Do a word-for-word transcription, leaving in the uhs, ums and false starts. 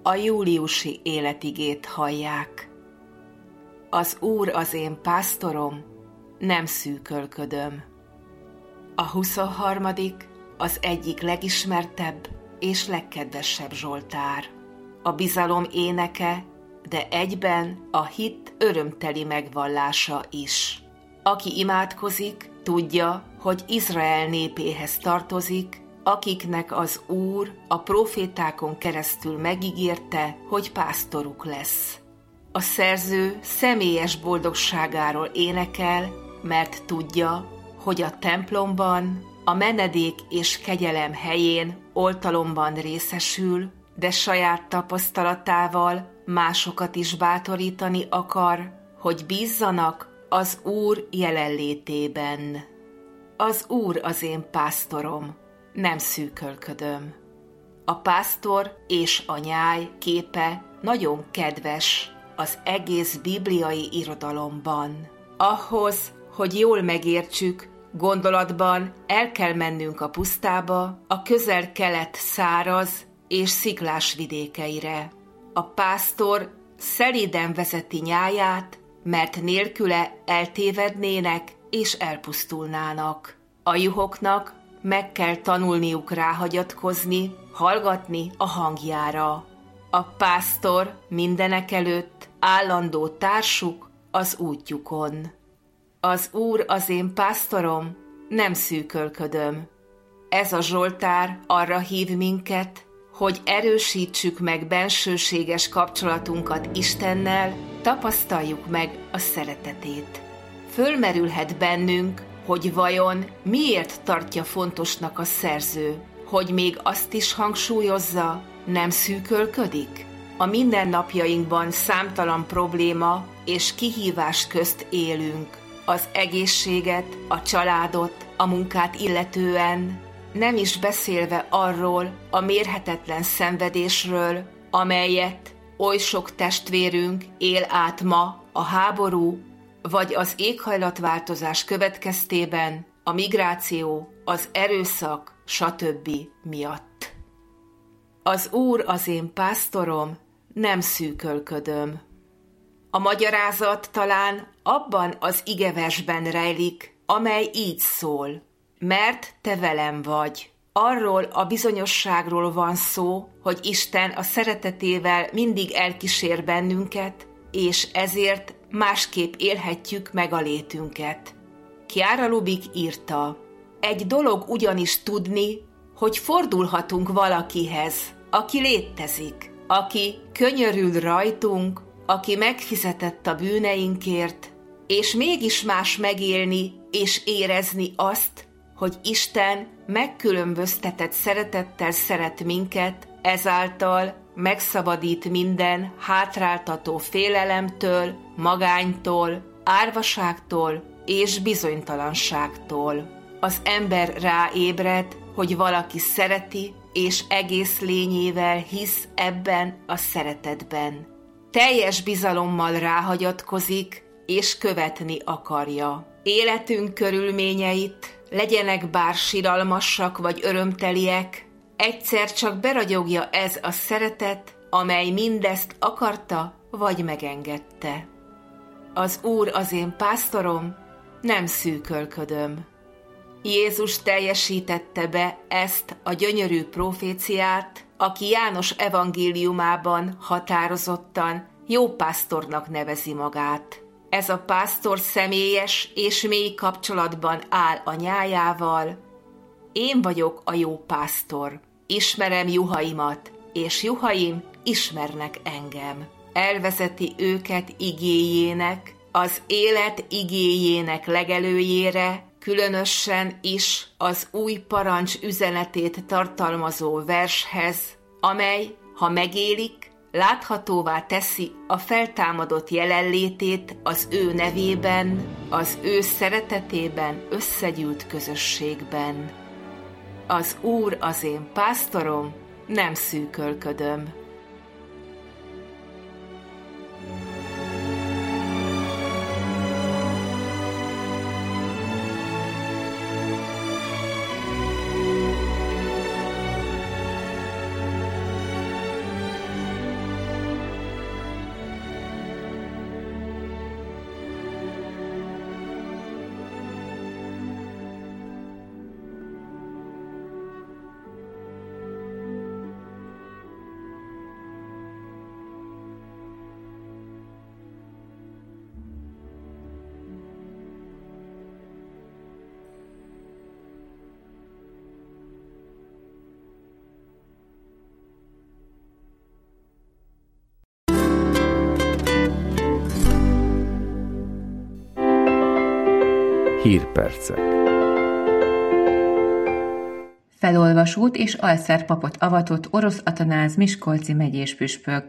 a júliusi életigét hallják. Az Úr az én pásztorom, nem szűkölködöm. A huszonharmadik az egyik legismertebb és legkedvesebb zsoltár. A bizalom éneke, de egyben a hit örömteli megvallása is. Aki imádkozik, tudja, hogy Izrael népéhez tartozik, akiknek az Úr a prófétákon keresztül megígérte, hogy pásztoruk lesz. A szerző személyes boldogságáról énekel, mert tudja, hogy a templomban, a menedék és kegyelem helyén oltalomban részesül, de saját tapasztalatával másokat is bátorítani akar, hogy bízzanak az Úr jelenlétében. Az Úr az én pásztorom, nem szűkölködöm. A pásztor és a nyáj képe nagyon kedves az egész bibliai irodalomban. Ahhoz, hogy jól megértsük, gondolatban el kell mennünk a pusztába, a közel-kelet száraz és sziklás vidékeire. A pásztor szelíden vezeti nyáját, mert nélküle eltévednének és elpusztulnának. A juhoknak meg kell tanulniuk ráhagyatkozni, hallgatni a hangjára. A pásztor mindenekelőtt állandó társuk az útjukon. Az Úr az én pásztorom, nem szűkölködöm. Ez a zsoltár arra hív minket, hogy erősítsük meg bensőséges kapcsolatunkat Istennel, tapasztaljuk meg a szeretetét. Fölmerülhet bennünk, hogy vajon miért tartja fontosnak a szerző, hogy még azt is hangsúlyozza, nem szűkölködik? A mindennapjainkban számtalan probléma és kihívás közt élünk. Az egészséget, a családot, a munkát illetően, nem is beszélve arról a mérhetetlen szenvedésről, amelyet oly sok testvérünk él át ma a háború, vagy az éghajlatváltozás következtében, a migráció, az erőszak, stb. Miatt. Az Úr az én pásztorom, nem szűkölködöm. A magyarázat talán abban az igeversben rejlik, amely így szól. Mert te velem vagy. Arról a bizonyosságról van szó, hogy Isten a szeretetével mindig elkísér bennünket, és ezért másképp élhetjük meg a létünket. Chiara Lubich írta, egy dolog ugyanis tudni, hogy fordulhatunk valakihez, aki létezik, aki könyörül rajtunk, aki megfizetett a bűneinkért, és mégis más megélni és érezni azt, hogy Isten megkülönböztetett szeretettel szeret minket, ezáltal megszabadít minden hátráltató félelemtől, magánytól, árvaságtól és bizonytalanságtól. Az ember ráébred, hogy valaki szereti, és egész lényével hisz ebben a szeretetben. Teljes bizalommal ráhagyatkozik, és követni akarja. Életünk körülményeit, legyenek bár siralmasak vagy örömteliek, egyszer csak beragyogja ez a szeretet, amely mindezt akarta vagy megengedte. Az Úr az én pásztorom, nem szűkölködöm. Jézus teljesítette be ezt a gyönyörű proféciát, aki János evangéliumában határozottan jó pásztornak nevezi magát. Ez a pásztor személyes és mély kapcsolatban áll a nyájával. Én vagyok a jó pásztor, ismerem juhaimat, és juhaim ismernek engem. Elvezeti őket igéjének, az élet igéjének legelőjére, különösen is az új parancs üzenetét tartalmazó vershez, amely, ha megélik, láthatóvá teszi a feltámadott jelenlétét az ő nevében, az ő szeretetében összegyűlt közösségben. Az Úr az én pásztorom, nem szűkölködöm. Hírpercek. Felolvasót és alszerpapot avatott Orosz Atanáz miskolci megyéspüspök.